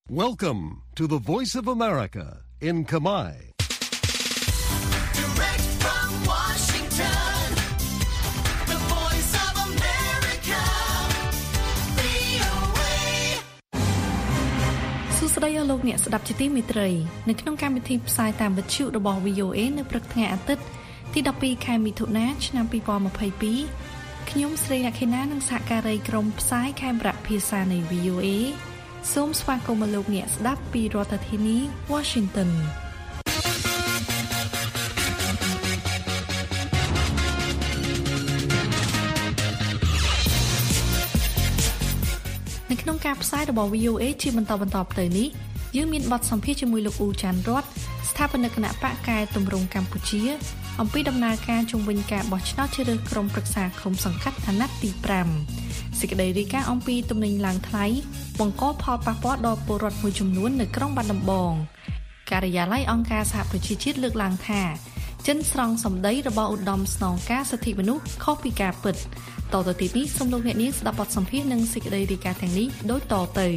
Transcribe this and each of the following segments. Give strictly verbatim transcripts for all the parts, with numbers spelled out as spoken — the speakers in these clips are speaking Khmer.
Welcome to the Voice of America in Khmer. Direct from Washington, the Voice of America, វី អូ เอសួស្តីលោកអ្នកស្ដាប់ជាទីមេត្រីនៅក្នុងកម្មវិធីផ្សាយតាមវិទ្យុរបស់ វី អូ เอ នៅព្រឹកថ្ងៃអាទិត្យទីដប់ពីរខែមិថុនាឆ្នាំពីរពាន់ម្ភៃពីរខ្ញុំស្រីអ្នកខេណានិងសហការីក្រុមផ្សាយខេមរៈភាសានៃ វី អូ เอ សូមស្វាគមន៍លោកអ្នកស្ដាប់ពីរដ្ឋធានី Washington នៅក្នុងការផ្សាយរបស់ វី អូ เอ ជាបន្តបន្តទៅនេះយើងមានបទសម្ភាសន៍ជាមួយលោកអ៊ូចាន់រតស្ថាបនិកគណៈបកកែតម្រង់កម្ពុជាអំពីដំណើរការជុំវិញការបោះឆ្នោតជ្រើសរើសក្រុមប្រឹក្សាឃុំសង្កាត់អាណត្តិទីប្រាំសេចក្តីរាយការណ៍អំពីទំនិញឡើងថ្លៃបង្កផលប៉ះពាល់ដល់ពលរដ្ឋមួយចំនួននៅក្រុងបាត់ដំបងការិយាល័យអង្គការសហប្រជាជាតិលើកឡើងថាចិនស្រង់សម្ដីរបស់ឧត្តមស្នងការសិទ្ធិមនុស្សខុសពីការពិតតទៅទីនេះសូមលោកអ្នកនាងស្ដាប់បទសម្ភាសន៍និងសេចក្តីរាយការណ៍ទាំងនេះដូចតទៅ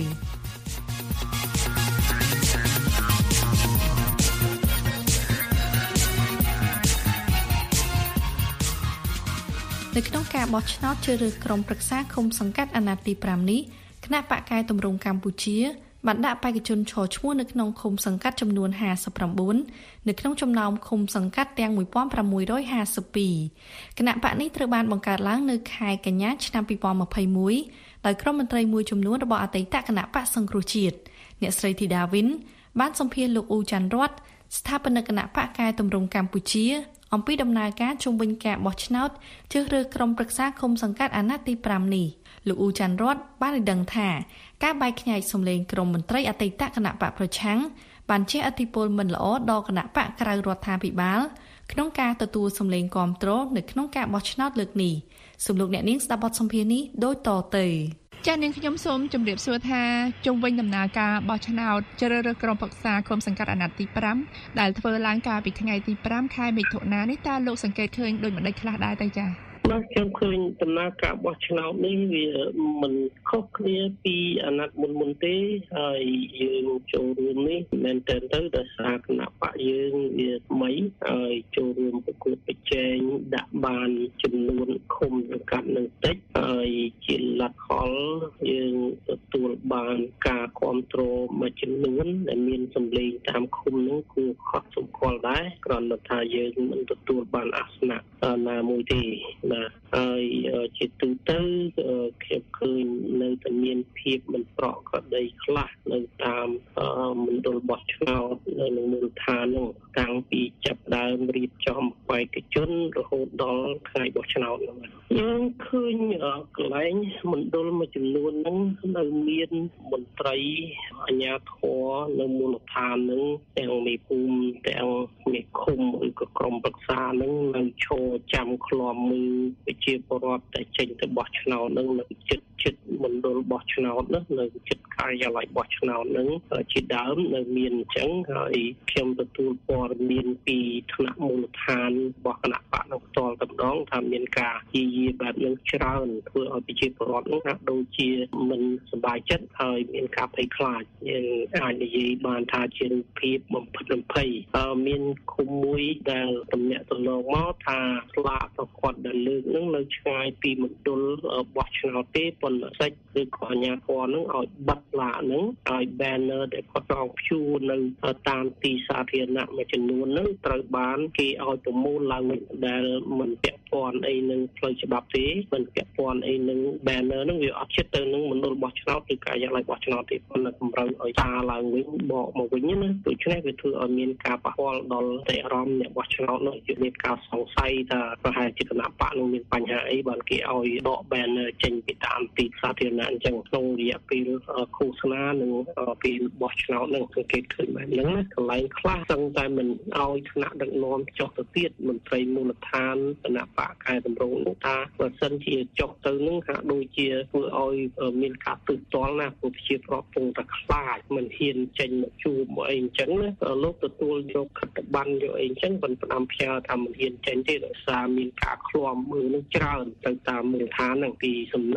នៅក្នុងការបោះឆ្នោតជ្រើសរើសក្រុមប្រឹក្សាឃុំសង្កាត់អាណត្តិទីប្រាំនេះគណៈបកកែតម្រង់កម្ពុជាបានដាក់បេក្ខជនឈរឈ្មោះនៅក្នុងឃុំសង្កាត់ចំនួនห้าสิบเก้าនៅក្នុងចំណោមឃុំសង្កាត់ទាំងmột nghìn sáu trămห้าสิบสองគណៈបកនេះត្រូវបានបង្កើតឡើងនៅខែកញ្ញាឆ្នាំពីរពាន់ម្ភៃមួយដោយក្រុមមន្ត្រីមួយចំនួនរបស់អតីតគណៈបកសង្គ្រោះជាតិអ្នកស្រីធីតាវិនបានសម្ភាសន៍លោកអ៊ូចាន់រតស្ថាបនិកគណៈបកកែតម្រង់កម្ពុជាអំពីដំណើរការជុំវិញការបោះឆ្នោតជ្រើសរើសក្រុមប្រឹក្សាឃុំសង្កាត់អាណត្តិទីប្រាំនេះលោកអ៊ូចាន់រតបានឲ្យដឹងថាការបែកខ្ញែកសម្លេងក្រុមមន្ត្រីអតីតគណៈបកប្រឆាំងបានជះឥទ្ធិពលមិនល្អដល់គណៈបកក្រៅរដ្ឋាភិបាលក្នុងការទទួលសម្លេងគាំទ្រនៅក្នុងការបោះឆ្នោតលើកនេះសូមលោកអ្នកនាងស្ដាប់បទសម្ភាសន៍នេះដូចតទៅចា៎នាងខ្ញុំសូមជម្រាបសួរថាជុំវិញដំណើរការបោះឆ្នោតជ្រើសរើសក្រុមប្រឹក្សាឃុំសង្កាត់អាណត្តិទីប្រាំដែលធ្វើឡើងកាលពីថ្ងៃទីប្រាំខែមិថុនានេះតើលោកសង្កេតឃើញដូចម្តេចខ្លះដែរទៅចា៎បាទខ្ញុំឃើញដំណើរការបោះឆ្នោតនេះវាមិនខុសគ្នាពីអាណត្តិមុនមុនទេហើយយើងចូលរួមនេះមែនតើទៅដោយសារគណៈបកយើងវាថ្មីហើយចូលរួមប្រកួតប្រជែងដាក់បានចំនួនឃុំសង្កាត់នឹងតិចហើយជាលទ្ធផលយើងទទួលបានការគ្រប់គ្រងមួយចំនួនដែលមានសម្លេងតាមឃុំនោះគួរខកសម្គាល់ដែរគ្រាន់តែថាយើងមិនទទួលបានអាសនៈណាមួយទេហើយជាទូទៅខ្ញុំឃើញនៅតែមានភាពមិនប្រក្រតីខ្លះនៅតាមមណ្ឌលបោះឆ្នោតនៅក្នុងមូលដ្ឋាននោះតាំងពីចាប់ដើមរៀបចំបេក្ខជនរហូតដល់ថ្ងៃបោះឆ្នោតនោះយើងឃើញកន្លែងមណ្ឌលមួយចំនួនហ្នឹងនៅមានមន្ត្រីអាជ្ញាធរនៅមូលដ្ឋានហ្នឹងទាំងមេភូមិទាំងមេឃុំឬក៏ក្រុមប្រឹក្សាហ្នឹងនៅឈរចាំឃ្លាំមើលប្រជាពលរដ្ឋដែលចេញទៅបោះឆ្នោតហ្នឹងនៅចិត្តចិត្តមណ្ឌលបោះឆ្នោតនោះនៅចិត្តការិយាល័យបោះឆ្នោតហ្នឹងជាដើមនៅមានអញ្ចឹងហើយខ្ញុំទទួលព័ត៌មានពីថ្នាក់មូលដ្ឋានរបស់គណៈបកនោះផ្ទាល់តែម្ដងថាមានការជាយាបែបហ្នឹងច្រើនធ្វើឲ្យប្រជាពលរដ្ឋហ្នឹងហាក់ដូចជាមិនសប្បាយចិត្តហើយមានការភ័យខ្លាចយើងអាចនិយាយបានថាជារូបភាពបំផិតបំភ័យមានឃុំមួយដែលតំណាក់តំណងមកថាស្លាករបស់គាត់ដែលលើកហ្នឹងនៅឆ្ងាយពីមណ្ឌលបោះឆ្នោតទេប៉ុន្តែសិច្ចឬក៏អាជ្ញាធរហ្នឹងឲ្យបិទឡាហ្នឹងឲ្យ banner ដែលគាត់រងព្យួរនៅតាមទីសាធារណៈមួយចំនួនហ្នឹងត្រូវបានគេឲ្យប្រមូលឡើងដែលមិនពាក់ព័ន្ធអីនឹងផ្លូវច្បាប់ទេមិនពាក់ព័ន្ធអីនឹង banner ហ្នឹងវាអត់ចិត្តទៅនឹងមណ្ឌលបោះឆ្នោតឬការិយាល័យបោះឆ្នោតទេប៉ុន្តែតម្រូវឲ្យសារឡើងវិញបកមកវិញណាដូច្នេះវាធ្វើឲ្យមានការប៉ះពាល់ដល់តែអារម្មណ៍អ្នកបោះឆ្នោតនោះជាមានការសង្ស័យថាប្រហែលជាគណៈបកនឹងមានបញ្ហាអីបានគេឲ្យដក banner ចេញពីតាមទីសាធារណៈអញ្ចឹងក្នុងរយៈពេលឃោសនានិងពេលបោះឆ្នោតនឹងសង្កេតឃើញបែបហ្នឹងណាកន្លែងខ្លះសឹងតែមិនឲ្យថ្នាក់ដឹកនាំចុះទៅទៀតមន្ត្រីមូលដ្ឋានគណៈបកកែតម្រង់នោះថាបើសិនជាចុះទៅនឹងហាក់ដូចជាធ្វើឲ្យមានការទើបទាល់ណាប្រជាប្រដ្ឋពងតែខ្លាចមិនហ៊ានចេញមកជួបមកអីអញ្ចឹងណាលោកទទួលយកខិត្តប័ណ្ណយកអីអញ្ចឹងប៉ុន្តែផ្ដាំផ្ញើថាមិនហ៊ានចេញទេដោយសារមានការឃ្លាំមើលនឹងច្រើនទៅតាមមូលដ្ឋានហ្នឹងពីសំណាក់មេភូ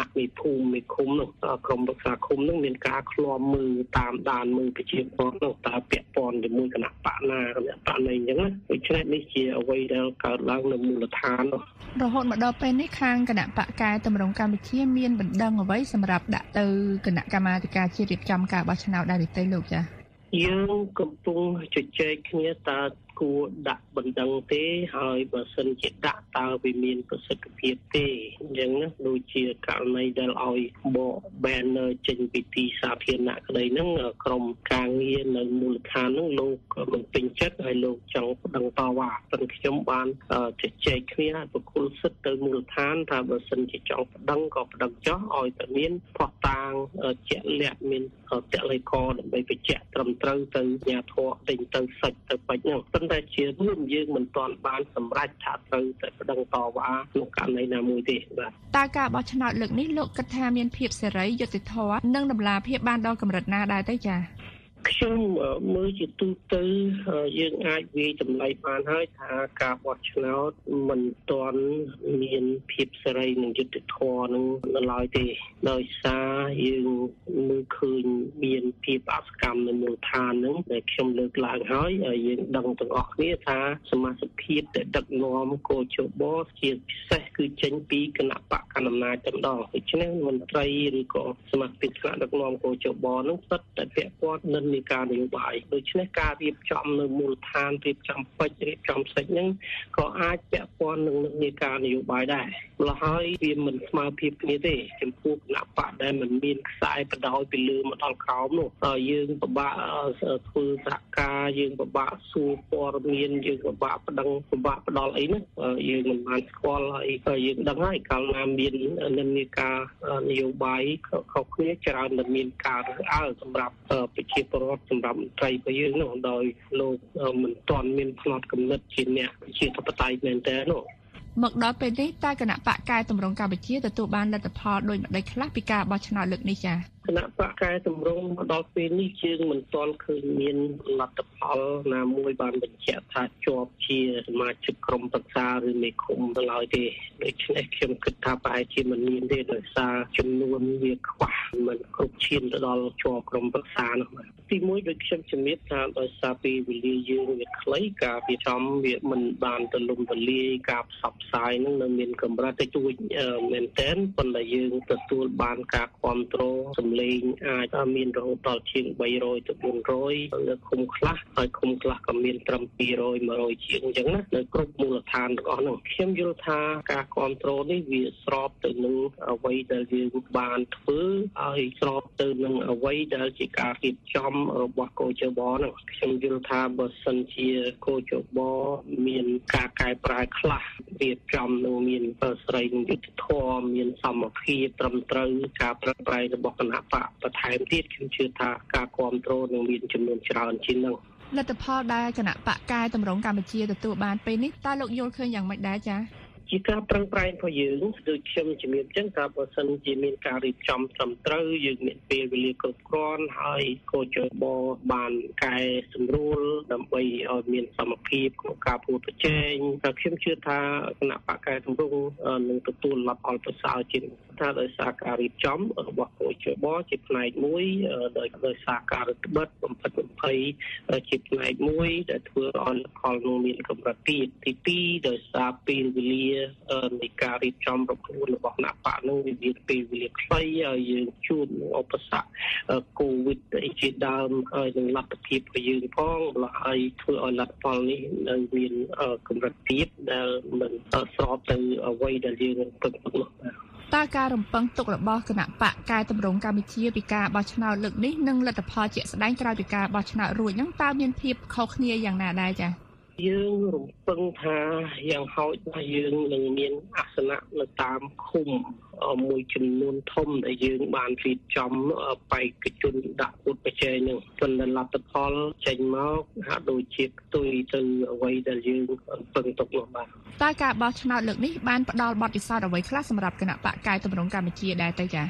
ភូមិមេឃុំនោះក្រុមប្រឹក្សាឃុំនោះមានការឃ្លាំមើលតាមដានមើលប្រជាពលរដ្ឋនោះតើពាក់ព័ន្ធជាមួយគណៈបកណាគណៈបកណាអញ្ចឹងណាដូច្នេះនេះជាអ្វីដែលកើតឡើងនៅមូលដ្ឋាននោះរហូតមកដល់ពេលនេះខាងគណៈបកកែតម្រង់កម្ពុជាមានបណ្ដឹងអ្វីសម្រាប់ដាក់ទៅគណៈកម្មាធិការជាតិរៀបចំការបោះឆ្នោតដែរទេលោកចា៎យើងកំពុងជជែកគ្នាតើគួរដាក់បណ្ដឹងទេហើយបើសិនជាដាក់តើវាមានប្រសិទ្ធភាពទេអញ្ចឹងណាដូចជាករណីដែលឲ្យបក banner ចេញពីទីសាធារណៈក្តីហ្នឹងក្រុមការងារនៅមូលដ្ឋានហ្នឹងលោកមិនពេញចិត្តហើយលោកចង់ប្តឹងតវ៉ាប៉ុន្តែខ្ញុំបានជជែកគ្នាប្រគល់សិទ្ធទៅមូលដ្ឋានថាបើសិនជាចង់ប្តឹងក៏ប្តឹងចោះឲ្យតែមានផុសតាងជាក់លាក់មានតល័យកដើម្បីបញ្ជាក់ត្រឹមត្រូវទៅអាធរទិញទៅសាច់ទៅបាច់ហ្នឹងប៉ុន្តែជារួមយើងមិនទាន់បានសម្រេចថាត្រូវតែប្តឹងតវ៉ាក្នុងករណីណាមួយទេបាទតើការបោះឆ្នោតលើកនេះលោកគិតថាមានភាពសេរីយុត្តិធម៌និងតម្លាភាពបានដល់កម្រិតណាដែរទេចា៎ខ្ញុំមើលជាទូទៅយើងអាចវាយតម្លៃបានហើយថាការបោះឆ្នោតមិនទាន់មានភាពសេរីនិងយុត្តិធម៌នឹងនៅឡើយទេដោយសារយើងមើលឃើញមានភាពអសកម្មនៅមូលដ្ឋានហ្នឹងដែលខ្ញុំលើកឡើងហើយយើងដឹងទាំងអស់គ្នាថាសមាជិកភាពដែលដឹកនាំកោជបជាពិសេសគឺចេញពីគណៈបកកណ្ដាលអំណាចតែម្ដងដូច្នេះមន្ត្រីឬក៏សមាជិកថ្នាក់ដឹកនាំកោជបហ្នឹងស្ថិតតែពាក់ព័ន្ធនឹងនៃការនយោបាយដូច្នេះការរៀបចំនៅមូលដ្ឋានរៀបចំពេជ្ររៀបចំសិចហ្នឹងក៏អាចពាក់ព័ន្ធនឹងនៃការនយោបាយដែរម្ល៉េះហើយវាមិនស្មើភាពគ្នាទេចំពោះគណៈបកដែលមិនមានខ្សែបដោយពីលើមកដល់ក្រោមនោះយើងពិបាកធ្វើសហការយើងពិបាកសួរព័ត៌មានយើងពិបាកប្តឹងពិបាកផ្ដល់អីណាយើងមិនបានស្គាល់ហើយយើងដឹងហើយកាលណាមាននិន្នាការនយោបាយខុសគ្នាច្រើនតែមានការរើសអើងសម្រាប់ប្រជាពលរដ្ឋសម្រាប់មន្ត្រីរបស់យើងនោះដោយលោកមិនទាន់មានផ្នត់គំនិតជាអ្នកជាធិបតេយ្យមែនតើនោះមកដល់ពេលនេះតើគណៈបកកែតម្រង់កម្ពុជាទទួលបានលទ្ធផលដោយម្ដេចខ្លះពីការបោះឆ្នោតលើកនេះចា៎គណៈបកកែតម្រង់មកដល់ពេលនេះយើងមិនទាន់ឃើញមានលទ្ធផលណាមួយបានបញ្ជាក់ថាជាប់ជាសមាជិកក្រុមប្រឹក្សាឬមេឃុំទៅឡើយទេដូច្នេះខ្ញុំគិតថាប្រហែលជាមិនមានទេដោយសារចំនួនវាខ្វះមិនគ្រប់ឈានទៅដល់ជាប់ក្រុមប្រឹក្សានោះទីមួយដូចខ្ញុំជំរាបថាដោយសារពេលវេលាយើងវាខ្លីការរៀបចំវាមិនបានទលំទលាយការផ្សព្វផ្សាយនឹងនៅមានកម្រិតតិចតួចមែនទែនប៉ុន្តែយើងទទួលបានការគ្រប់គ្រងសម្លេងអាចមានរហូតដល់ជាងបីរយទៅបួនរយនៅឃុំខ្លះហើយឃុំខ្លះក៏មានត្រឹមពីរយ មួយរយជាងអញ្ចឹងណានៅគ្រប់មូលដ្ឋានទាំងអស់ហ្នឹងខ្ញុំយល់ថាការគ្រប់គ្រងនេះវាស្របទៅនឹងអ្វីដែលយើងបានធ្វើហើយស្របទៅនឹងអ្វីដែលជាការរៀបចំរបស់កោជបហ្នឹងខ្ញុំយល់ថាបើសិនជាកោជបមានការកែប្រែខ្លះរៀបចំនឹងមានស្រីនឹងយុទ្ធធម៌មានសមភាពត្រឹមត្រូវការប្រឹងប្រែងរបស់គណៈបកបន្ថែមទៀតខ្ញុំជឿថាការគ្រប់គ្រងនឹងមានចំនួនច្រើនជាងនោះលទ្ធផលដែលគណៈបកកែតម្រង់កម្ពុជាទទួលបានពេលនេះតើលោកយល់ឃើញយ៉ាងម៉េចដែរចា៎ជាការប្រឹងប្រែងរបស់យើងដូចខ្ញុំជំរាបចឹងថាបើសិនជាមានការរៀបចំត្រឹមត្រូវយើងមានពេលវេលាគ្រប់គ្រាន់ហើយកោជបបានកែសម្រួលដើម្បីឲ្យមានសមភាពក្នុងការប្រកួតប្រជែងតែខ្ញុំជឿថាគណៈបកកែតម្រង់នឹងទទួលលទ្ធផលប្រសើរជាងថាដោយសារការរៀបចំរបស់កោជបជាផ្នែកមួយដោយដោយសារការរឹតបន្តឹងបំផិតបំភ័យជាផ្នែកមួយដែលធ្វើឲ្យលទ្ធផលនោះមានកម្រិតទៀតទីពីរដោយសារពេលវេលានៃការរៀបចំប្រគល់របស់គណៈបកនោះវាមានពេលវេលាខ្លីហើយយើងជួបនឹងឧបសគ្គកូវីដជាដើមហើយនឹងលទ្ធភាពរបស់យើងផងហើយធ្វើឲ្យលទ្ធផលនេះនៅមានកម្រិតទៀតដែលមិនស្របទៅអ្វីដែលយើងរំពឹងទុកនោះតើការរំពឹងទុករបស់គណៈបកកែតម្រង់កម្ពុជាពីការបោះឆ្នោតលើកនេះនិងលទ្ធផលជាក់ស្ដែងក្រោយពីការបោះឆ្នោតរួចហ្នឹងតើមានភាពខុសគ្នាយ៉ាងណាដែរចា៎យើងរំពឹងថាយ៉ាងហោចថាយើងនឹងមានអាសនៈនៅតាមឃុំមួយចំនួនធំដែលយើងបានរៀបចំបេក្ខជនដាក់ពុតបច្ច័យនឹងប៉ុន្តែលទ្ធផលចេញមកហាក់ដូចជាផ្ទុយទៅអ្វីដែលយើងពឹងទុកនោះបាទតើការបោះឆ្នោតលើកនេះបានផ្ដល់បទពិសោធន៍អ្វីខ្លះសម្រាប់គណៈបកកែតម្រង់កម្ពុជាដែរទៅចា៎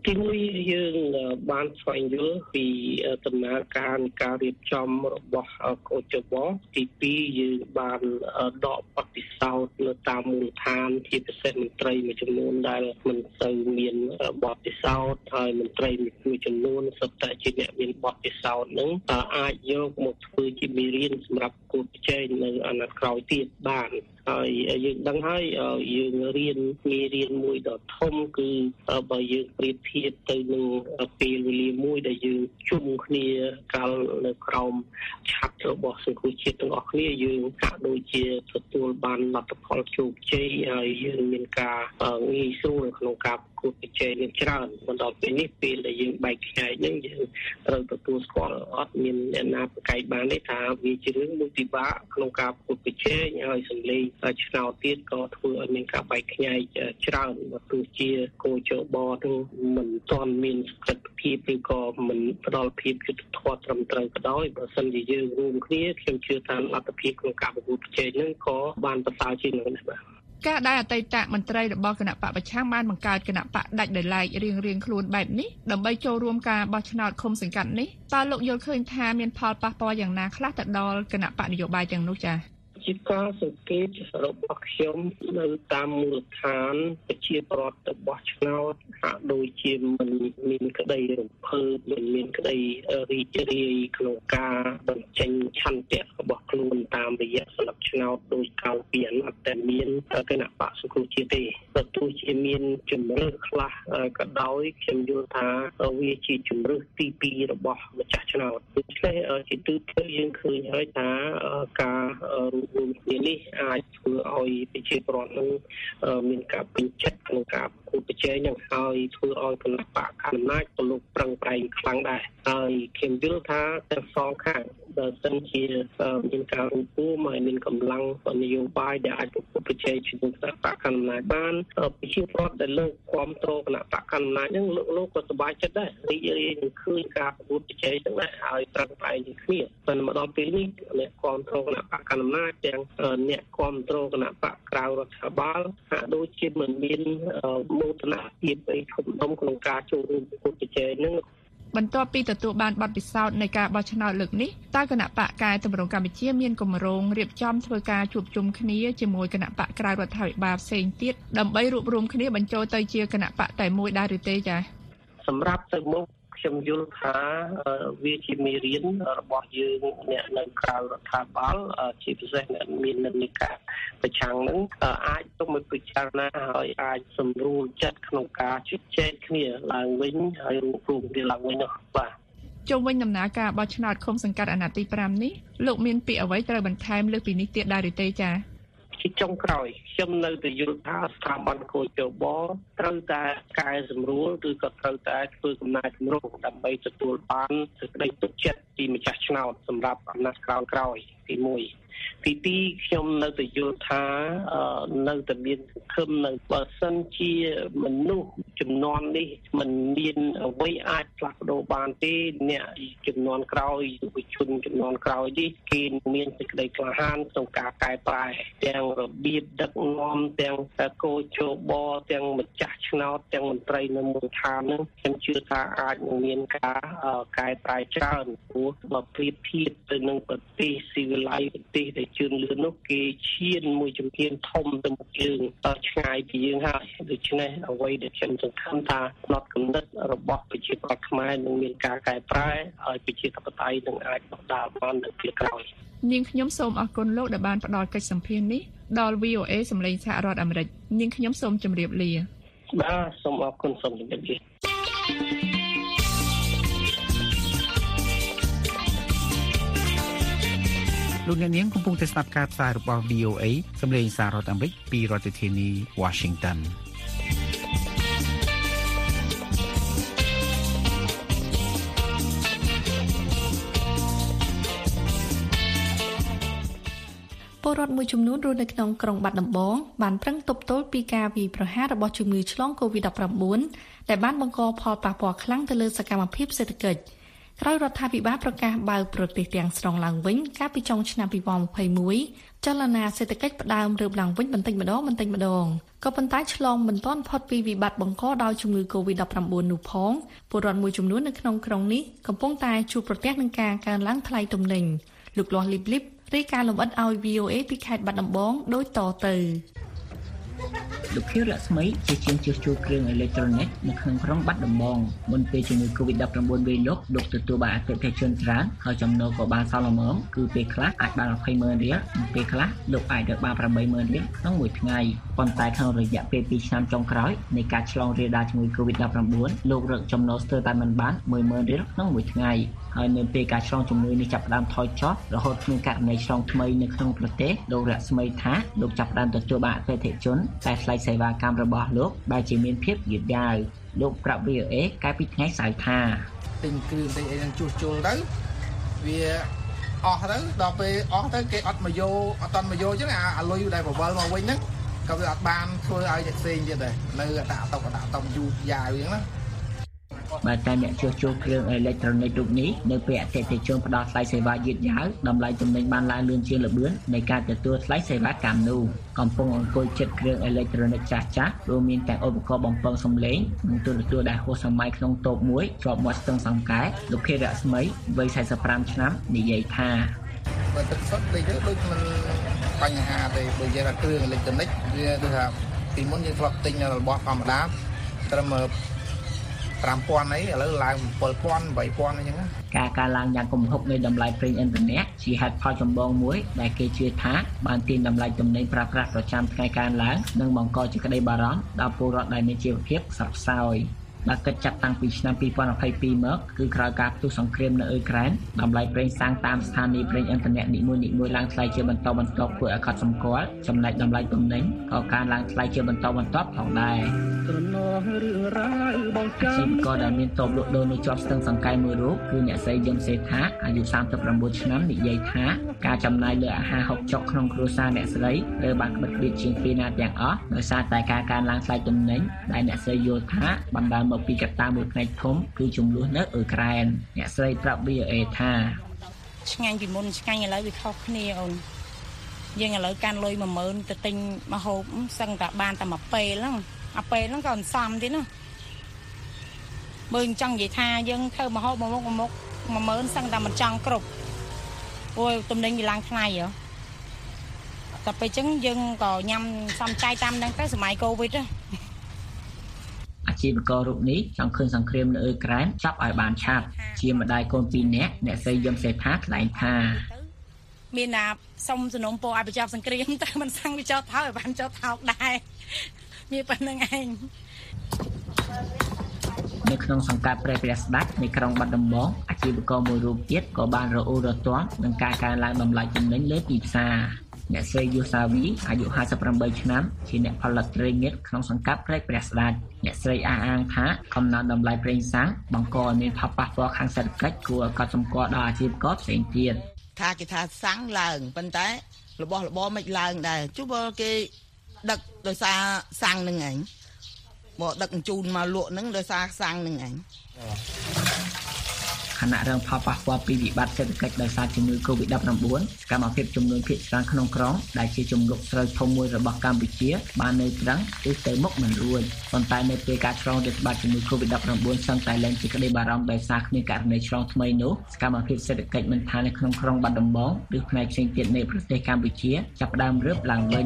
ទីមួយយើងបានស្វែងយល់ពីដំណើរការការរៀបចំរបស់កោជបទីពីរយើងបានដកបទពិសោធន៍នៅតាមមូលដ្ឋានជាពិសេសមន្ត្រីមួយចំនួនដែលមិនសូវមានបទពិសោធន៍ហើយមន្ត្រីមួយចំនួនសុទ្ធតែជាអ្នកមានបទពិសោធន៍នឹងអាចយកមកធ្វើជាមេរៀនសម្រាប់គូប្រជែងនៅអាណត្តិក្រោយទៀតបានហើយយើងដឹងហើយយើងរៀនមេរៀនមួយដ៏ធំគឺបើយើងប្រៀបធៀបទៅនឹងពេលវេលាមួយដែលយើងជុំគ្នាកាលនៅក្រោមឆ័ត្ររបស់សង្គ្រោះជាតិទាំងអស់គ្នាយើងហាក់ដូចជាទទួលបានលទ្ធផលជោគជ័យហើយយើងមានការងាយស្រួលក្នុងការគូប្រជែងនឹងច្រើនបន្ទាប់ពីនេះពេលដែលយើងបែកខ្ញែកនឹងយើងត្រូវទទួលស្គាល់អត់មានអ្នកណាប្រកែកបានទេថាវាជារឿងមួយពិបាកក្នុងការគូប្រជែងហើយសម្លេងឆ្នោតទៀតក៏ធ្វើឲ្យមានការបែកខ្ញែកច្រើនបើទោះជាគោចបនឹងមិនទាន់មានស្ថិរភាពឬក៏មិនផ្ដល់ភាពយុត្តិធម៌ត្រឹមត្រូវក៏ដោយបើសិនជាយើងរួមគ្នាខ្ញុំជឿថាលទ្ធភាពក្នុងការប្រកួតប្រជែងនឹងក៏បានប្រសើរជាងនេះដែរបាទការដែលអតីតមន្ត្រីរបស់គណៈបកប្រឆាំងបានបង្កើតគណៈបកដាច់ដោយឡែករៀងរៀងខ្លួនបែបនេះដើម្បីចូលរួមការបោះឆ្នោតឃុំសង្កាត់នេះតើលោកយល់ឃើញថាមានផលប៉ះពាល់យ៉ាងណាខ្លះទៅដល់គណៈបកនយោបាយទាំងនោះចា៎ជាការសង្កេតរបស់ខ្ញុំនៅតាមមូលដ្ឋានប្រជាប្រដ្ឋរបស់ឆ្នោតហាក់ដូចជាមិនមានក្តីរំភើបមិនមានក្តីរីករាយក្នុងការបញ្ចេញឆន្ទៈរបស់ខ្លួនតាមរយៈស្លឹកឆ្នោតដោយកៅពីអាណត្តិតែមានគណៈបកសង្គ្រោះជាតិទេបើទោះជាមានជំរឿនខ្លះក៏ដោយខ្ញុំយល់ថាវាជាជំរឿនទីពីររបស់ម្ចាស់ឆ្នោតដូច្នេះជាទូទៅយើងឃើញហើយថាការរួមគ្នានេះអាចធ្វើឲ្យប្រជាពលរដ្ឋនឹងមានការពេញចិត្តក្នុងការគូប្រជែងនឹងហើយធ្វើឲ្យគណៈបកកណ្ដាលអំណាចក៏លោកប្រឹងប្រែងខ្លាំងដែរហើយខ្ញុំយល់ថាទាំងសងខាងបើសិនជាមានការរួមរួមហើយមានកម្លាំងនយោបាយដែលអាចប្រកួតប្រជែងជាមួយគណៈបកកណ្ដាលអំណាចបានប្រជាពលរដ្ឋដែលលោកគ្រប់គ្រងគណៈបកកណ្ដាលអំណាចហ្នឹងលោកលោកក៏សប្បាយចិត្តដែររីករាយនឹងឃើញការប្រកួតប្រជែងហ្នឹងដែរហើយប្រឹងប្រែងនឹងគ្នាប៉ុន្តែមកដល់ពេលនេះអ្នកគ្រប់គ្រងគណៈបកកណ្ដាលអំណាចទាំងអ្នកគ្រប់គ្រងគណៈបកក្រៅរដ្ឋាភិបាលហាក់ដូចជាមិនមានមោទនភាពអីធំធំក្នុងការចូលរួមប្រកួតប្រជែងហ្នឹងបន្ទាប់ពីទទួលបានបទពិសោធន៍នៃការបោះឆ្នោតលើកនេះតើគណៈបកកែតម្រង់កម្ពុជាមានគម្រោងរៀបចំធ្វើការជួបជុំគ្នាជាមួយគណៈបកក្រៅរដ្ឋាភិបាលផ្សេងទៀតដើម្បីរួបរวมគ្នាបញ្ចូលទៅជាគណៈបកតែមួយដែរឬទេចា៎សម្រាប់ទៅមុខខ្ញុំយល់ថាវាជាមេរៀនរបស់យើងអ្នកនៅក្រៅរដ្ឋាភិបាលជាពិសេសអ្នកមាននិន្នាការប្រឆាំងនឹងអាចទៅមកពិចារណាហើយអាចសម្រួលចិត្តក្នុងការជជែកគ្នាឡើងវិញហើយរួមព្រមគ្នាឡើងវិញនោះបាទជុំវិញដំណើរការបោះឆ្នោតឃុំសង្កាត់អាណត្តិទីប្រាំនេះលោកមានពាក្យអ្វីត្រូវបន្ថែមលើសពីនេះទៀតដែរឬទេចា៎ជាចុងក្រោយខ្ញុំនៅតែយល់ថាស្ថាប័នកោជបត្រូវតែកែសម្រួលឬក៏ត្រូវតែធ្វើកំណែទម្រង់ដើម្បីទទួលបានសេចក្តីទុកចិត្តពីម្ចាស់ឆ្នោតសម្រាប់អាណត្តិក្រោយក្រោយទីមួយទីពីរខ្ញុំនៅតែយល់ថានៅតែមានសង្ឃឹមនៅបើសិនជាមនុស្សចំនួននេះមិនមានអ្វីអាចផ្លាស់ប្ដូរបានទេអ្នកចំនួនក្រោយយុវជនចំនួនក្រោយនេះគេមានសេចក្តីក្លាហានក្នុងការកែប្រែទាំងរបៀបដឹកនាំទាំងកោជបទាំងម្ចាស់ឆ្នោតទាំងមន្ត្រីនៅមូលដ្ឋាននឹងខ្ញុំជឿថាអាចនឹងមានការកែប្រែច្រើនព្រោះបើប្រៀបធៀបទៅនឹងប្រទេសស៊ីវិល័យប្រទេសដែលជឿនលឿននោះគេឈានមួយជំហានធំទៅមុខយើងឆ្ងាយពីយើងហើយដូច្នេះអ្វីដែលខ្ញុំសង្ឃឹមថាផ្នត់គំនិតរបស់ប្រជាពលរដ្ឋខ្មែរនឹងមានការកែប្រែហើយប្រជាធិបតេយ្យនឹងអាចដកដាលបាននៅពេលក្រោយនាងខ្ញុំសូមអរគុណលោកដែលបានផ្ដល់កិច្ចសម្ភាសន៍នេះដល់ វី អូ เอ សម្លេងសហរដ្ឋអាមេរិកនាងខ្ញុំសូមជម្រាបលាបាទសូមអរគុណសូមជម្រាបលាលោកអ្នកនាងកំពុងតែស្ដាប់ការផ្សាយរបស់ វី អូ เอ សម្លេងសហរដ្ឋអាមេរិកពីរដ្ឋធានី Washington ពលរដ្ឋមួយចំនួនរស់នៅក្នុងក្រុងបាត់ដំបងបានប្រឹងទប់ទល់ពីការវាយប្រហាររបស់ជំងឺឆ្លង កូវីដ -ដប់ប្រាំបួន ដែលបានបង្កផលប៉ះពាល់ខ្លាំងទៅលើសកម្មភាពសេដ្ឋកិច្ចក្រោយរដ្ឋាភិបាលប្រកាសបើកប្រទេសទាំងស្រុងឡើងវិញកាលពីចុងឆ្នាំពីរពាន់ម្ភៃមួយ ចលនាសេដ្ឋកិច្ចផ្ដើមរើបឡើងវិញបន្តិចម្ដងបន្តិចម្ដងក៏ប៉ុន្តែឆ្លងមិនទាន់ផុតពីវិបត្តិបង្កដោយជំងឺ COVID ដប់ប្រាំបួន នោះផងពលរដ្ឋមួយចំនួននៅក្នុងក្រុងនេះកំពុងតែជួបប្រទះនឹងការកើនឡើងថ្លៃទំនិញលោកលាស់លីបលីបរាយការណ៍លម្អិតឲ្យ V O A ពីខេត្តបាត់ដំបងដូចតទៅលោកខៀវរស្មីជាជាងជួសជុលគ្រឿងអេឡិចត្រូនិកនៅក្នុងក្រុងបាត់ដំបងមុនពេលជំងឺ COVID ដប់ប្រាំបួន វាយលុកលោកទទួលបានអតិថិជនច្រើនហើយចំណូលក៏បានសល់ល្មមគឺពេលខ្លះអាចបានยี่สิบម៉ឺនរៀលនិងពេលខ្លះលោកអាចរកបានeightម៉ឺនរៀលក្នុងមួយថ្ងៃប៉ុន្តែក្នុងរយៈពេលtwoឆ្នាំចុងក្រោយនៃការឆ្លងរាលដាលជំងឺ COVID ដប់ប្រាំបួន លោករកចំណូលស្ទើរតែមិនបានoneម៉ឺនរៀលក្នុងមួយថ្ងៃហើយនៅពេលការឆ្លងជំងឺនេះចាប់ផ្ដើមថយចុះរហូតមានករណីឆ្លងថ្មីនៅក្នុងប្រទេសលោករស្មីថាលោកចាប់ផ្ដើមទទួលបានអតិថិជនតែថ្លៃសេវាកម្មរបស់លោកបែរជាមានភាពយឺតយ៉ាវលោកប្រាប់ V O A កាលពីថ្ងៃសៅរ៍ថាទិញគ្រឿងទិញអីនឹងជួសជុលទៅវាអស់ទៅដល់ពេលអស់ទៅគេអត់មកយកអត់តន់មកយកអញ្ចឹងអាលុយដែលបវលមកវិញហ្នឹងក៏វាអត់បានធ្វើឲ្យអ្នកផ្សេងទៀតដែរនៅដាក់តុកដាក់តុកយូរយ៉ាវអញ្ចឹងណាបើតែអ្នកជួសជុលគ្រឿងអេឡិចត្រូនិករូបនេះនៅពេលអតិថិជនផ្ដល់ថ្លៃសេវាយឺតយ៉ាវតម្លៃទំនិញបានឡើងលឿនជាងល្បឿននៃការទទួលថ្លៃសេវាកម្មនោះកំពុងអង្គុយជិតគ្រឿងអេឡិចត្រូនិកចាស់ចាស់រួមមានទាំងឧបករណ៍បំពងសំឡេងនិងទូរទស្សន៍ដែលហួសសម័យក្នុងតូបមួយជាប់មាត់ស្ទឹងសង្កែលោកខេរស្មីវ័យสี่สิบห้าឆ្នាំនិយាយថាបើទឹកសុទ្ធដូចដូចមិនបញ្ហាទេបើនិយាយថាគ្រឿងអេឡិចត្រូនិកវាគឺថាពីមុនយើងធ្លាប់ទិញរបស់ធម្មតាត្រឹមfive thousandអីឥឡូវឡើងseven thousand eight thousandអញ្ចឹងការកើនឡើងយ៉ាងគំហុកនៃតម្លៃប្រេងឥន្ធនៈជាហេតុផលចម្បងមួយដែលគេជឿថាបានទាញតម្លៃទំនិញប្រើប្រាស់ប្រចាំថ្ងៃកើនឡើងនិងបង្កជាក្តីបារម្ភដល់ពលរដ្ឋដែលមានជីវភាពខ្សត់ខ្សោយបើគិតចាប់តាំងពីឆ្នាំtwo thousand twenty-twoមកគឺក្រោយការផ្ទុះសង្គ្រាមនៅអ៊ុយក្រែនតម្លៃប្រេងសាំងតាមស្ថានីយ៍ប្រេងឥន្ធនៈនីមួយៗឡើងថ្លៃជាបន្តបន្ទាប់គួរឲ្យកត់សម្គាល់ចំណែកតម្លៃទំនិញក៏កើនឡើងថ្លៃជាបន្តបន្ទាប់ផងដែរជីវករដែលមានតូបលក់ដូរនៅជាប់ស្ទឹងសង្កែមួយរូបគឺអ្នកស្រីយឹមសេដ្ឋាអាយុthirty-nineឆ្នាំនិយាយថាការចំណាយលើអាហារហូបចុកក្នុងគ្រួសារអ្នកស្រីត្រូវបានក្បិតក្បៀតជាងពីណាទាំងអស់ដោយសារតែការកើនឡើងថ្លៃទំនិញដែលអ្នកស្រីយល់ថាបណ្ដាលមកពីកត្តាមួយផ្នែកធំគឺចំនួននៅអ៊ុយក្រែនអ្នកស្រីប្រាប់ V O A ថាឆ្ងាញ់ពីមុនឆ្ងាញ់ឥឡូវវាខុសគ្នាអូនយើងឥឡូវកាន់លុយoneម៉ឺនទៅទិញមកហូបសឹងតែបានតែមួយពេលហ្នឹងអាពេលហ្នឹងក៏អន្សំទៀតណាបើអញ្ចឹងនិយាយថាយើងធ្វើមកហូបមួយមុខមួយមុខoneម៉ឺនសឹងតែមិនចង់គ្រប់អូយទំនិញវាឡើងថ្លៃហ៎តែពេលអញ្ចឹងយើងក៏ញ៉ាំសំចៃតាមហ្នឹងទៅសម័យកូវីដណាអាជីវកររូបនេះចង់ឃើញសង្គ្រាមនៅអ៊ុយក្រែនចាប់ឲ្យបានឆាប់ជាម្ដាយកូនពីរនាក់អ្នកស្រីយឹមសេដ្ឋាថ្លែងថាមានណាសុំសំណុំពរឲ្យបញ្ចប់សង្គ្រាមតែមិនសាំងវាចោតថោកឲ្យបានចោតថោកដែរមានប៉ុណ្្នឹងឯងនៅក្នុងសង្កាត់ព្រៃព្រះស្ដេចនៃក្រុងបាត់ដំបងអាជីវករមួយរូបទៀតក៏បានរអ៊ូរទាំនឹងការកើនឡើងតម្លៃទំនិញលើទីផ្សារអ្នកស្រីយូសាវីអាយុfifty-eightឆ្នាំជាអ្នកផលិតត្រីងៀតក្នុងសង្កាត់ព្រែកព្រះស្ដេចអ្នកស្រីអះអាងថាកំណើនតម្លៃប្រេងសាំងបង្កឲ្យមានផលប៉ះពាល់ខាងសេដ្ឋកិច្ចគួរឲ្យកត់សម្គាល់ដល់អាជីវករផ្សេងទៀតថាគេថាសាំងឡើងប៉ុន្តែរបស់របរមិនឡើងដែរជុះបើគេដឹកដោយសារសាំងនឹងឯងមកដឹកជូនមកលក់នឹងដោយសារសាំងនឹងឯងខណៈរឿងផលប៉ះពាល់ពីវិបត្តិសេដ្ឋកិច្ចដោយសារជំងឺ COVID ដប់ប្រាំបួន សកម្មភាពជំនួញភាគច្រើនក្នុងក្រុងដែលជាជំរកស្រូវធំមួយរបស់កម្ពុជាបាននៅត្រង់គឺទៅមុខមិនរួចប៉ុន្តែនៅពេលការឆ្លងរាតត្បាតជំងឺ COVID ដប់ប្រាំបួន សឹងតែលែងជាក្តីបារម្ភដោយសារគ្មានករណីឆ្លងថ្មីនោះសកម្មភាពសេដ្ឋកិច្ចមិនថានៅក្នុងក្រុងបាត់ដំបងឬផ្នែកផ្សេងទៀតនៃប្រទេសកម្ពុជាចាប់ផ្ដើមរើបឡើងវិញ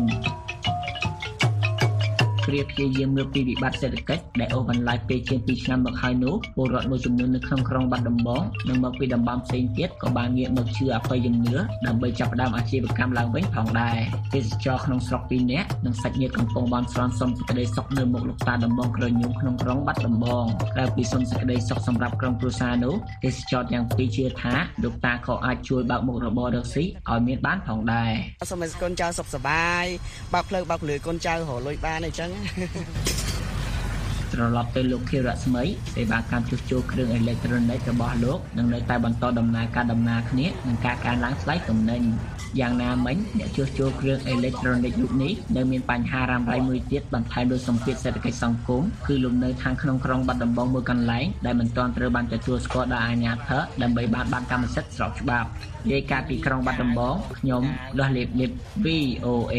ព្រាព្យាយាមមើលពីវិបត្តិសេដ្ឋកិច្ចដែលអូសបន្លាយពេលជាងtwoឆ្នាំមកហើយនោះពលរដ្ឋមួយចំនួននៅក្នុងក្រុងបាត់ដំបងនិងមកពីតំបន់ផ្សេងទៀតក៏បានងាកមកជឿអបិយជំនឿដើម្បីចាប់ផ្ដើមអាជីវកម្មឡើងវិញផងដែរទេសចរក្នុងស្រុកពីរនាក់និងសាច់ញាតិកំពុងបានស្រន់សុំសេចក្តីសុខនៅមុខលោកតាដំបងក្រញូមក្នុងក្រុងបាត់ដំបងក្រៅពីសុំសេចក្តីសុខសម្រាប់ក្រុមគ្រួសារនោះទេសចរទាំងពីរជឿថាលោកតាក៏អាចជួយបើកមុខរបររកស៊ីឲ្យមានបានផងដែរសូមឲ្យកូនចៅសុខសប្បាយបើកផ្លូវបើកលឿកូនចៅរកលុយបានអញ្ចឹងត្រឡប់ទៅលោកខៀវរស្មីសេវាកម្មជួសជុលគ្រឿងអេឡិចត្រូនិករបស់លោកនឹងនៅតែបន្តដំណើរការដំណើរគ្នានឹងការកើនឡើងថ្លៃទំនិញយ៉ាងណាមិញអ្នកជួសជុលគ្រឿងអេឡិចត្រូនិកយុគនេះនៅមានបញ្ហារ៉ាំរ៉ៃមួយទៀតបន្ថែមដោយសម្ពាធសេដ្ឋកិច្ចសង្គមគឺលំនៅឋានក្នុងក្រុងបាត់ដំបងមួយកន្លែងដែលមិនទាន់ត្រូវបានទទួលស្គាល់ដោយអាជ្ញាធរដើម្បីបានបានកម្មសិទ្ធិស្របច្បាប់រាយការណ៍ពីក្រុងបាត់ដំបងខ្ញុំដោះលេបលេប វី អូ เอ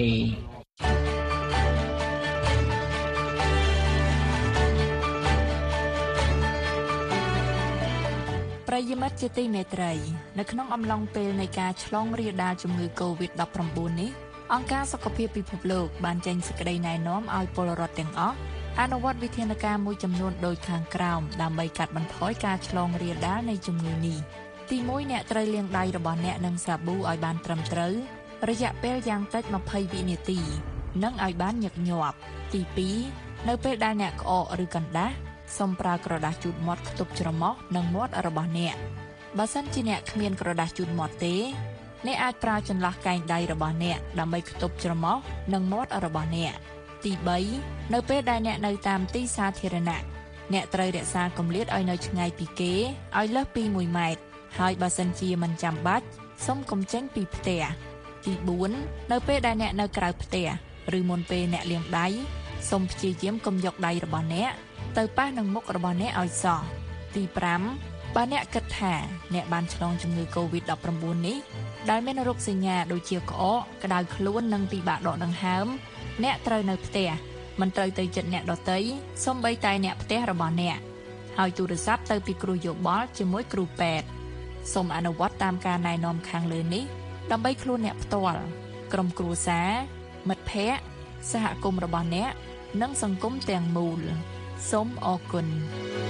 ប្រិយមិត្តជាទីមេត្រីនៅក្នុងអំឡុងពេលនៃការឆ្លងរាលដាលជំងឺ កូវីដ ដប់ប្រាំបួន នេះអង្គការសុខភាពពិភពលោកបានចេញសេចក្តីណែនាំឲ្យពលរដ្ឋទាំងអស់អនុវត្តវិធានការមួយចំនួនដូចខាងក្រោមដើម្បីកាត់បន្ថយការឆ្លងរាលដាលនៃជំងឺនេះទីមួយអ្នកត្រូវលាងដៃរបស់អ្នកនឹងសាប៊ូឲ្យបានត្រឹមត្រូវរយៈពេលយ៉ាងតិចยี่สิบវិនាទីនិងឲ្យបានញឹកញាប់ទីពីរនៅពេលដែលអ្នកក្អកឬកណ្ដាស់សូមប្រើក្រដាសជូតមាត់ខ្ទប់ច្រមុះនិងមាត់របស់អ្នកបើសិនជាអ្នកគ្មានក្រដាសជូតមាត់ទេអ្នកអាចប្រើចន្លោះកែងដៃរបស់អ្នកដើម្បីខ្ទប់ច្រមុះនិងមាត់របស់អ្នកទីបីនៅពេលដែលអ្នកនៅតាមទីសាធារណៈអ្នកត្រូវរក្សាគម្លាតឲ្យនៅឆ្ងាយពីគេឲ្យលើសពីមួយម៉ែត្រហើយបើសិនជាមិនចាំបាច់សូមកុំចេញពីផ្ទះទីបួននៅពេលដែលអ្នកនៅក្រៅផ្ទះឬមុនពេលអ្នកលាងដៃសូមព្យាយាមកុំយកដៃរបស់អ្នកទៅប៉ះនឹងមុខរបស់អ្នកឲ្យសោះទីប្រាំបើអ្នកគិតថាអ្នកបានឆ្លងជំងឺ កូវីដ ដប់ប្រាំបួន នេះដែលមានរោគសញ្ញាដូចជាក្អកក្តៅខ្លួននិងពិបាកដកដង្ហើមអ្នកត្រូវនៅផ្ទះមិនត្រូវទៅជិតអ្នកដទៃសូម្បីតែអ្នកផ្ទះរបស់អ្នកហើយទូរស័ព្ទទៅពីគ្រូយោបល់ជាមួយគ្រូពេទ្យសូមអនុវត្តតាមការណែនាំខាងលើនេះដើម្បីខ្លួនអ្នកផ្ទាល់ក្រុមគ្រួសារមិត្តភ័ក្តិសហគមន៍របស់អ្នកនិងសង្គមទាំងមូលសូមអរគុណ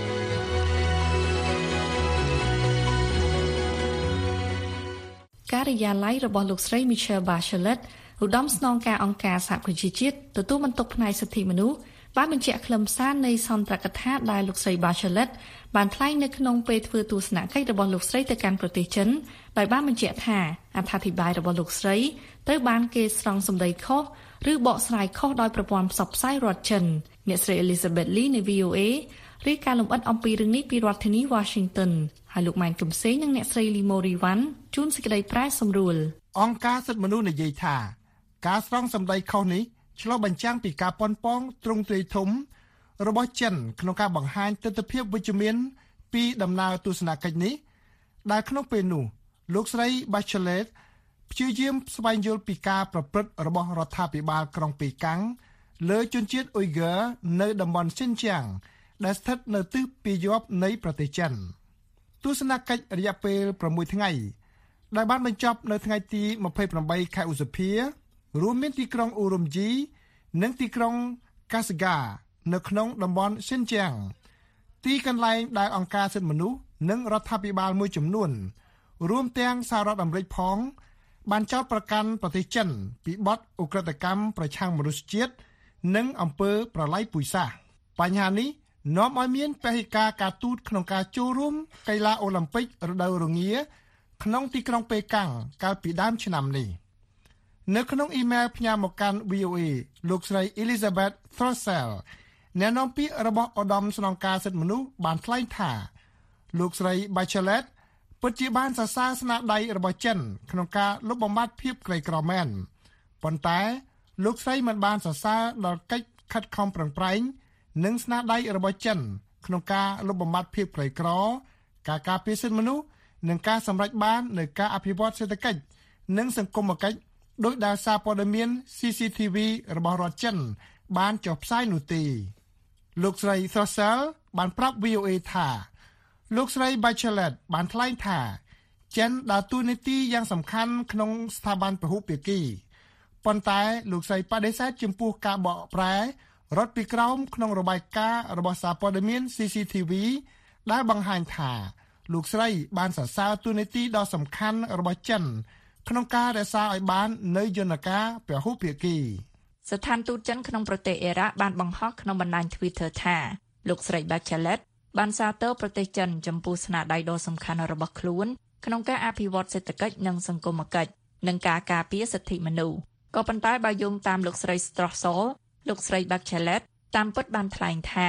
ការិយាល័យរបស់លោកស្រី Michelle Bachelet ឧត្តមស្នងការអង្គការសហប្រជាជាតិទទួលបន្ទុកផ្នែកសិទ្ធិមនុស្សបានបញ្ជាក់ខ្លឹមសារនៃសន្ទរកថាដែលលោកស្រី Bachelet បានថ្លែងនៅក្នុងពេលធ្វើទស្សនកិច្ចរបស់លោកស្រីទៅកាន់ប្រទេសចិនដោយបានបញ្ជាក់ថាអត្ថាធិប្បាយរបស់លោកស្រីត្រូវបានគេស្រង់សម្ដីខុសឬបកស្រាយខុសដោយប្រព័ន្ធផ្សព្វផ្សាយរដ្ឋចិនអ្នកស្រី Elizabeth Lee នៃ វី អូ เอ រាយការណ៍លម្អិតអំពីរឿងនេះពីរដ្ឋធានី Washington ហើយលោកម៉ែនកំសេងនិងអ្នកស្រី Limo Riwan ជួនសេចក្តីប្រែសម្រួលអង្គការសិទ្ធិមនុស្សនិយាយថាការស្រង់សម្ដីខុសនេះឆ្លុះបញ្ចាំងពីការប៉ុនប៉ងទ្រង់ទ្រាយធំរបស់ចិនក្នុងការបង្ហាញទស្សនវិជ្ជាវិជ្ជមានពីដំណើរទស្សនកិច្ចនេះដែលក្នុងពេលនោះលោកស្រី Bachelet ព្យាយាមស្វែងយល់ពីការប្រព្រឹត្តរបស់រដ្ឋាភិបាលក្រុងប៉េកាំងលើជនជាតិអ៊ុយហ្គើនៅតំបន់ស៊ីនជៀងដែលស្ថិតនៅទិសពាយ័ព្យនៃប្រទេសចិនទស្សនកិច្ចរយៈពេលប្រាំមួយថ្ងៃដែលបានបញ្ចប់នៅថ្ងៃទីยี่สิบแปดខែឧសភារួមមានទីក្រុងអ៊ូរំជីនិងទីក្រុងកាសហ្គានៅក្នុងតំបន់ស៊ីនជៀងទីកន្លែងដែលអង្គការសិទ្ធិមនុស្សនិងរដ្ឋាភិបាលមួយចំនួនរួមទាំងសហរដ្ឋអាមេរិកផងបានចោទប្រកាន់ប្រទេសចិនពីបទឧក្រិដ្ឋកម្មប្រឆាំងមនុស្សជាតិនិងអំពើប្រល័យពូជសាសន៍បញ្ហានេះនាំឲ្យមានពហិការការទូតក្នុងការចូលរួមកីឡាអូឡ িম্প ពិករដូវរងាក្នុងទីក្រុងប៉េកាំងកាលពីដើមឆ្នាំនេះនៅក្នុងអ៊ីមែលផ្ញើមកកាន់ វី អូ เอ លោកស្រី Elizabeth Throssell អ្នកនាំពាក្យរបស់ឧត្តមស្នងការសិទ្ធិមនុស្សបានថ្លែងថាលោកស្រី Bachelet ពិតជាបានសរសើរស្នាដៃរបស់ចិនក្នុងការលុបបំបាត់ភាពក្រីក្រមែនប៉ុន្តែលោកស្រីមិនបានសរសើរដល់កិច្ចខិតខំប្រឹងប្រែងនិងស្នាដៃរបស់ចិនក្នុងការលុបបំបាត់ភាពក្រីក្រការការពារសិទ្ធិមនុស្សនិងការសម្រេចបាននូវការអភិវឌ្ឍសេដ្ឋកិច្ចនិងសង្គមគិច្ចដោយដែលសារព័ត៌មាន ស៊ី ស៊ី ធី វី របស់រដ្ឋចិនបានចុះផ្សាយនោះទេលោកស្រី Throssell បានប្រាប់ វី អូ เอ ថាលោកស្រី Bachelet បានថ្លែងថាចិនដើរតួនាទីយ៉ាងសំខាន់ក្នុងស្ថាប័នពហុភាគីប៉ុន្តែលោកស្រីបដិសេធចំពោះការបកប្រែរដ្ឋពីក្រោមក្នុងរបាយការណ៍របស់សារព័ត៌មាន ស៊ី ស៊ី ធី វី ដែលបង្ហាញថាលោកស្រីបានសរសើរតួនាទីដ៏សំខាន់របស់ចិនក្នុងការរក្សាឲ្យបាននូវយន្តការពហុភាគីស្ថានទូតចិនក្នុងប្រទេសអ៊ីរ៉ាក់បានបង្ហោះក្នុងបណ្ដាញ Twitter ថាលោកស្រី Bachelet បានសាទរប្រទេសចិនចំពោះស្នាដៃដ៏សំខាន់របស់ខ្លួនក្នុងការអភិវឌ្ឍសេដ្ឋកិច្ចនិងសង្គមគិច្ចនិងការការពារសិទ្ធិមនុស្សក៏ប៉ុន្តែបើយោងតាមលោកស្រី Strossel លោកស្រី Bachelet តាមពិតបានថ្លែងថា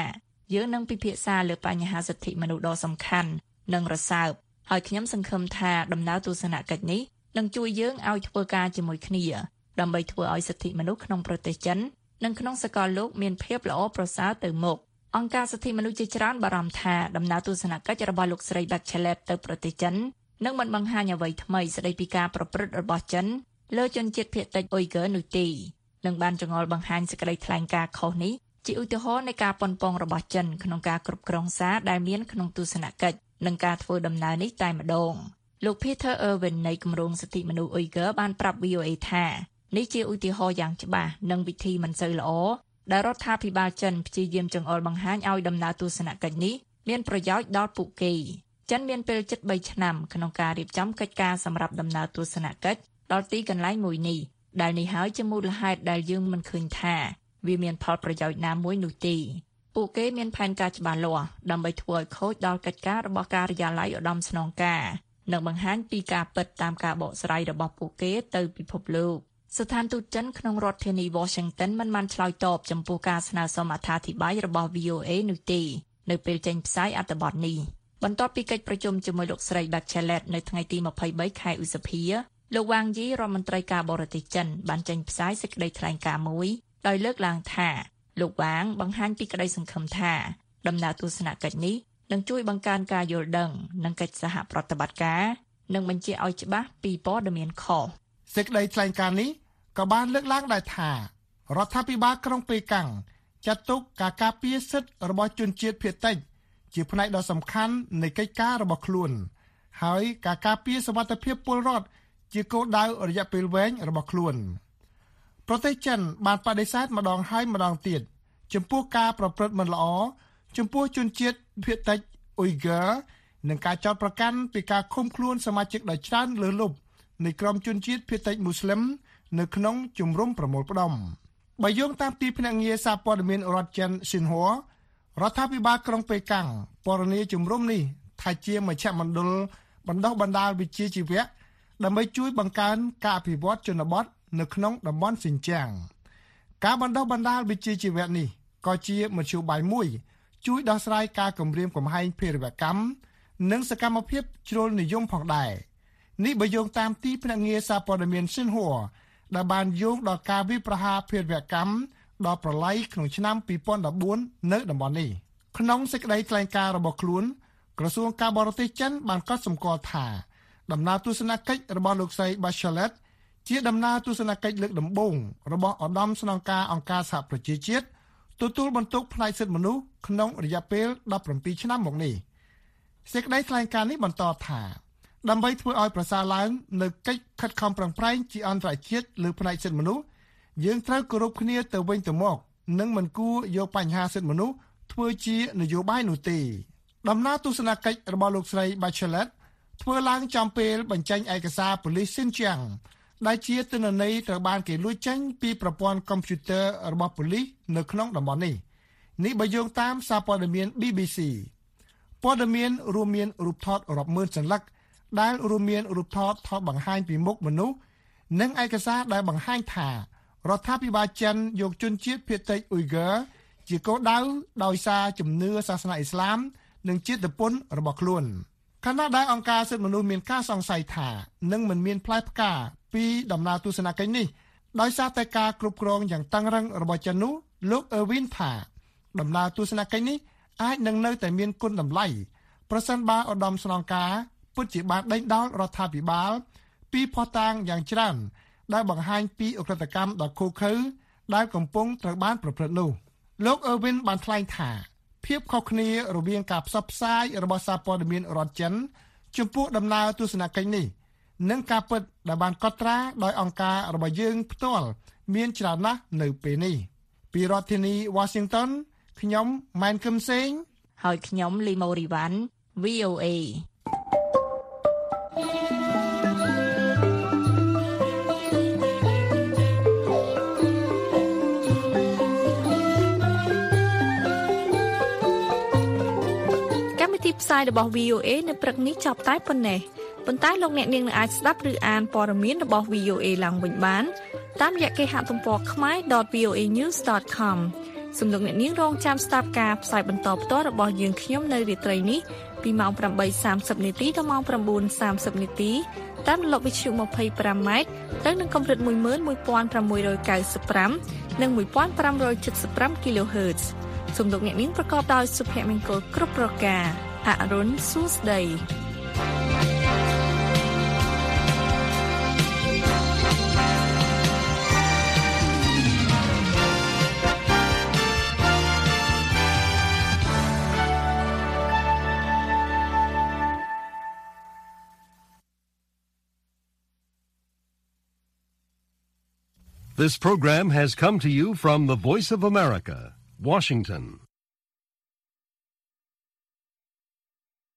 យើងនឹងពិភាក្សាលើបញ្ហាសិទ្ធិមនុស្សដ៏សំខាន់និងរសើបហើយខ្ញុំសង្ឃឹមថាដំណើរទស្សនកិច្ចនេះនឹងជួយយើងឲ្យធ្វើការជាមួយគ្នាដើម្បីធ្វើឲ្យសិទ្ធិមនុស្សក្នុងប្រទេសចិននិងក្នុងសកលលោកមានភាពល្អប្រសើរទៅមុខអង្គការសិទ្ធិមនុស្សជាច្រើនបារម្ភថាដំណើរទស្សនកិច្ចរបស់លោកស្រី Bachelet ទៅប្រទេសចិននឹងមិនបង្ហាញអ្វីថ្មីស្តីពីការប្រព្រឹត្តរបស់ចិនលើជនជាតិភាគតិចអ៊ុយហ្គើនោះទេនឹងបានចងល់បង្ហាញសេចក្តីថ្លែងការណ៍ខុសនេះជាឧទាហរណ៍នៃការប៉ុនប៉ងរបស់ចិនក្នុងការគ្រប់គ្រងសារដែលមានក្នុងទស្សនកិច្ចនិងការធ្វើដំណើរនេះតែម្ដងលោក Peter Irwin នៃគម្រោងសិទ្ធិមនុស្សអ៊ុយហ្គើបានប្រាប់ V O A ថានេះជាឧទាហរណ៍យ៉ាងច្បាស់និងវិធីមិនសូវល្អដែលរដ្ឋាភិបាលចិនព្យាយាមចង្អុលបង្ហាញឲ្យដំណើរទស្សនកិច្ចនេះមានប្រយោជន៍ដល់ពួកគេចិនមានពេលជិតបីឆ្នាំក្នុងការរៀបចំកិច្ចការសម្រាប់ដំណើរទស្សនកិច្ចដល់ទីកន្លែងមួយនេះដែលនេះហើយជាមូលហេតុដែលយើងមិនឃើញថាវាមានផលប្រយោជន៍ណាមួយនោះទេពួកគេមានផែនការច្បាស់លាស់ដើម្បីធ្វើឲ្យខូចដល់កិច្ចការរបស់ការិយាល័យឧត្តមស្នងការនិងបង្ហាញពីការពិតតាមការបកស្រាយរបស់ពួកគេទៅពិភពលោកស្ថានទូតចិនក្នុងរដ្ឋធានី Washington មិនបានឆ្លើយតបចំពោះការស្នើសុំអត្ថាធិប្បាយរបស់ V O A នោះទេនៅពេលចេញផ្សាយអត្ថបទនេះបន្ទាប់ពីកិច្ចប្រជុំជាមួយលោកស្រី Bachelet នៅថ្ងៃទីម្ភៃបីខែឧសភាលោកវ៉ាងយីរដ្ឋមន្ត្រីការបរទេសចិនបានចេញផ្សាយសេចក្តីថ្លែងការណ៍មួយដោយលើកឡើងថាលោកវ៉ាងបង្ហាញពីក្តីសង្ឃឹមថាដំណើរទស្សនកិច្ចនេះនឹងជួយបង្កើនការយល់ដឹងនិងកិច្ចសហប្រតិបត្តិការនិងបញ្ជាក់ឲ្យច្បាស់ពីព័ត៌មានខុសសេចក្តីថ្លែងការណ៍នេះក៏បានលើកឡើងដែរថារដ្ឋាភិបាលក្រុងប៉េកាំងចាត់ទុកការការពារសិទ្ធិរបស់ជនជាតិភាគតិចជាផ្នែកដ៏សំខាន់នៃកិច្ចការរបស់ខ្លួនហើយការការពារសុវត្ថិភាពពលរដ្ឋជាគោលដៅរយៈពេលវែងរបស់ខ្លួនប្រទេសចិនបានបដិសេធម្ដងហើយម្ដងទៀតចំពោះការប្រព្រឹត្តមិនល្អចំពោះជនជាតិភាគតិចអ៊ុយហ្គើនិងការចោទប្រកាន់ពីការឃុំខ្លួនសមាជិកដ៏ច្រើនលើសលប់នៃក្រុមជនជាតិភាគតិចមូស្លីមនៅក្នុងជំរំប្រមូលផ្ដុំបើយោងតាមទីភ្នាក់ងារសារព័ត៌មានរដ្ឋចិនស៊ីនហួររដ្ឋាភិបាលក្រុងប៉េកាំងពណ៌នាជំរំនេះថាជាមជ្ឈមណ្ឌលបណ្ដុះបណ្ដាលវិជ្ជាជីវៈដើម្បីជួយបង្កើនការអភិវឌ្ឍជនបទនៅក្នុងតំបន់ស៊ីនជាងការបណ្ដុះបណ្ដាលវិជ្ជាជីវៈនេះក៏ជាមធ្យោបាយមួយជួយដោះស្រាយការគំរាមកំហែងភេរវកម្មនិងសកម្មភាពជ្រុលនិយមផងដែរនេះបើយោងតាមទីភ្នាក់ងារសារព័ត៌មានស៊ីនហួរដែលបានយោងដល់ការវិប្រហារភេរវកម្មដល់ប្រឡ័យក្នុងឆ្នាំពីរពាន់ដប់បួននៅតំបន់នេះក្នុងសេចក្តីថ្លែងការណ៍របស់ខ្លួនក្រសួងការបរទេសចិនបានកត់សម្គាល់ថាដំណើរទស្សនកិច្ចរបស់លោកស្រី Bachelet ជាដំណើរទស្សនកិច្ចលើកដំបូងរបស់ឧត្តមស្នងការអង្គការសហប្រជាជាតិទទួលបន្ទុកផ្នែកសិទ្ធិមនុស្សក្នុងរយៈពេលដប់ប្រាំពីរឆ្នាំមកនេះសេចក្តីថ្លែងការណ៍នេះបន្តថាដើម្បីធ្វើឲ្យប្រសើរឡើងនៅកិច្ចខិតខំប្រឹងប្រែងជាអន្តរជាតិលើផ្នែកសិទ្ធិមនុស្សយើងត្រូវគោរពគ្នាទៅវិញទៅមកនិងមិនគួរយកបញ្ហាសិទ្ធិមនុស្សធ្វើជានយោបាយនោះទេដំណើរទស្សនកិច្ចរបស់លោកស្រី Bachelet ធ្វើឡើងចំពេលបញ្ចេញឯកសារប៉ូលីសស៊ីនជាងដែលជាទិន្នន័យត្រូវបានគេលួចចេញពីប្រព័ន្ធកុំព្យូទ័ររបស់ប៉ូលីសនៅក្នុងតំបន់នេះនេះបើយោងតាមសារព័ត៌មាន B B C ព័ត៌មានរួមមានរូបថតរាប់ម៉ឺនសន្លឹកដែលរួមមានរូបថតថតបង្ហាញពីមុខមនុស្សនិងឯកសារដែលបង្ហាញថារដ្ឋាភិបាលចិនយកជនជាតិភាគតិចអ៊ុយហ្គើជាគោលដៅដោយសារជំនឿសាសនាអ៊ីស្លាមនិងជាតិពុនរបស់ខ្លួនខណៈដែលអង្គការសិទ្ធិមនុស្សមានការសង្ស័យថានឹងមិនមានផ្លែផ្កាពីដំណើរទស្សនកិច្ចនេះដោយសារតែការគ្រប់គ្រងយ៉ាងតឹងរ៉ឹងរបស់ចិននោះលោក Irwin ថាដំណើរទស្សនកិច្ចនេះអាចនឹងនៅតែមានគុណតម្លៃប្រសិនបើឧត្តមស្នងការពិតជាបានដេញដោលរដ្ឋាភិបាលពីភស្តុតាងយ៉ាងច្រើនដែលបង្ហាញពីអក្រិតកម្មដ៏ឃោរឃៅដែលកំពុងត្រូវបានប្រព្រឹត្តនោះលោក Irwin បានថ្លែងថាភាពខុសគ្នារវាងការផ្សព្វផ្សាយរបស់សារព័ត៌មានរដ្ឋចិនចំពោះដំណើរទស្សនកិច្ចនេះនិងការពិតដែលបានកត់ត្រាដោយអង្គការរបស់យើងផ្ទាល់មានច្រើនណាស់នៅពេលនេះពីរដ្ឋធានី Washington ខ្ញុំម៉ែនគឹមសេងហើយខ្ញុំលីម៉ូរីវ៉ាន់ V O A ផ្សាយរបស់ V O A នៅព្រឹកនេះចប់តែប៉ុណ្ណេះប៉ុន្តែលោកអ្នកនាងនឹងអាចស្ដាប់ឬអានព័ត៌មានរបស់ V O A ឡើងវិញបានតាមរយៈគេហទំព័រ khmae dot voanews dot com សូមលោកអ្នកនាងរងចាំស្ដាប់ការផ្សាយបន្តផ្ទាល់របស់យើងខ្ញុំនៅរាត្រីនេះពីម៉ោង ប្រាំបីសាមសិប នាទីដល់ម៉ោង ប្រាំបួនសាមសិប នាទីតាមរលកវិទ្យុ ยี่สิบห้า ម៉ែត្រទៅនឹងកម្រិត một nghìn một trăm sáu mươi lăm និង một nghìn năm trăm bảy mươi lăm គីឡូហឺតซ์ សូមលោកអ្នកនាងប្រកបដោយសុភមង្គលគ្រប់ប្រការអរុនសួស្ដី This program has come to you from the Voice of America, Washington.